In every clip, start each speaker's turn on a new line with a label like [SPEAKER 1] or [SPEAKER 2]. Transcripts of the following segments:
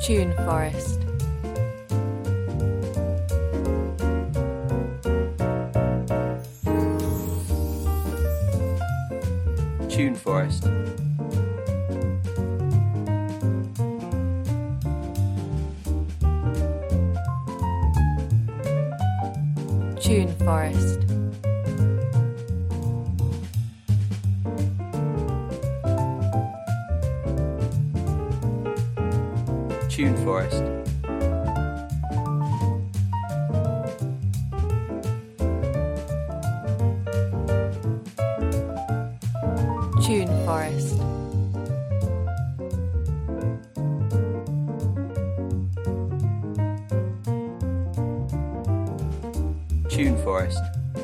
[SPEAKER 1] Tune Forest.
[SPEAKER 2] Tune Forest.
[SPEAKER 1] Tune Forest.
[SPEAKER 2] Tune Forest.
[SPEAKER 1] Tune Forest.
[SPEAKER 2] Tune Forest.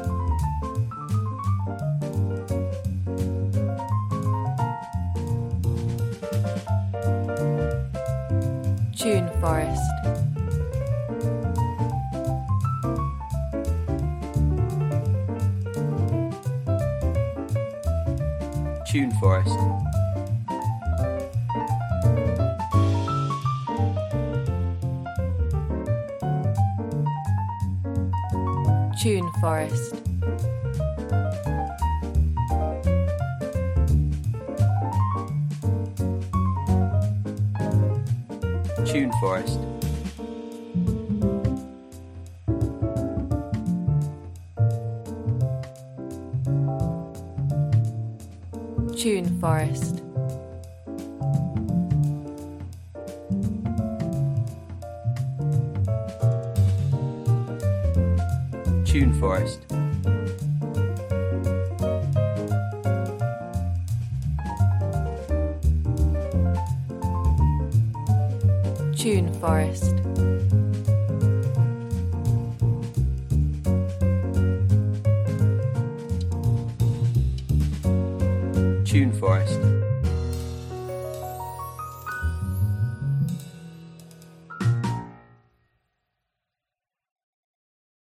[SPEAKER 1] Tune Forest.
[SPEAKER 2] Tune Forest.
[SPEAKER 1] Tune Forest.
[SPEAKER 2] Tune Forest.
[SPEAKER 1] Tune Forest.
[SPEAKER 2] Tune Forest.
[SPEAKER 1] Tune Forest.
[SPEAKER 2] Tune Forest.